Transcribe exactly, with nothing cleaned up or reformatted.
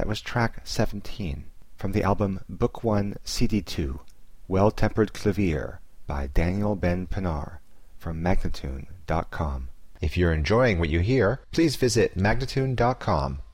That was track seventeen from the album Book one, C D two, Well-Tempered Clavier by Daniel Ben Pinar from Magnatune dot com. If you're enjoying what you hear, please visit Magnatune dot com